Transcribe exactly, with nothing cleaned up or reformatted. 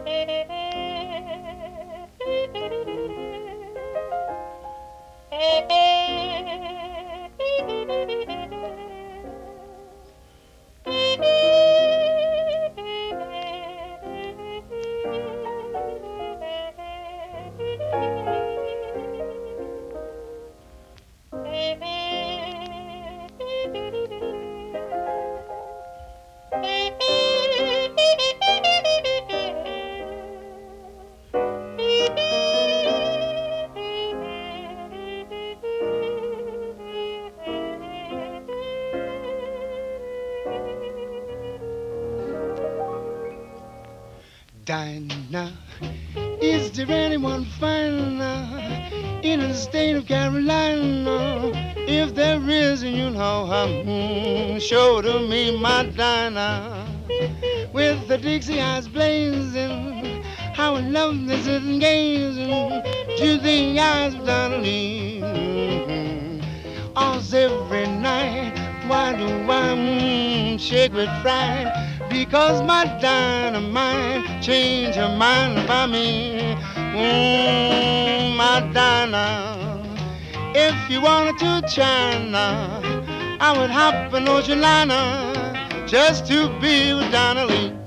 Dinah, is there anyone finer in the state of Carolina? If there is, and you know her, mm, show to me my Dinah. With the Dixie eyes blazing, how in love this is gazing to the eyes of Donnelly. Mm-hmm. Alls every night, why do I mm, shake with fright? Because my dynamite changed her mind about me. Mm, my Dinah, if you wanted to China, I would hop an ocean liner just to be with Donnelly.